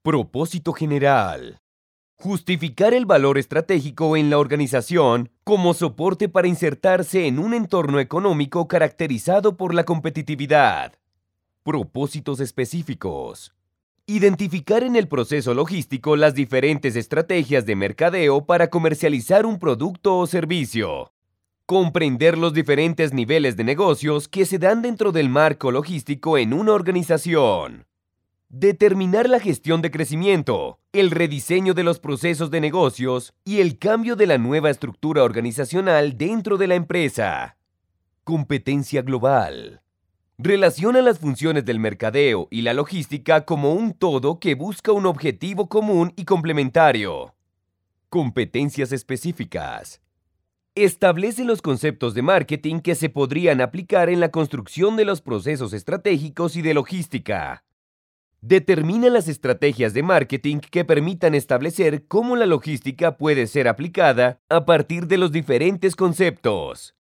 Propósito general. Justificar el valor estratégico en la organización como soporte para insertarse en un entorno económico caracterizado por la competitividad. Propósitos específicos. Identificar en el proceso logístico las diferentes estrategias de mercadeo para comercializar un producto o servicio. Comprender los diferentes niveles de negocios que se dan dentro del marco logístico en una organización. Determinar la gestión de crecimiento, el rediseño de los procesos de negocios y el cambio de la nueva estructura organizacional dentro de la empresa. Competencia global. Relaciona las funciones del mercadeo y la logística como un todo que busca un objetivo común y complementario. Competencias específicas. Establece los conceptos de marketing que se podrían aplicar en la construcción de los procesos estratégicos y de logística. Determina las estrategias de marketing que permitan establecer cómo la logística puede ser aplicada a partir de los diferentes conceptos.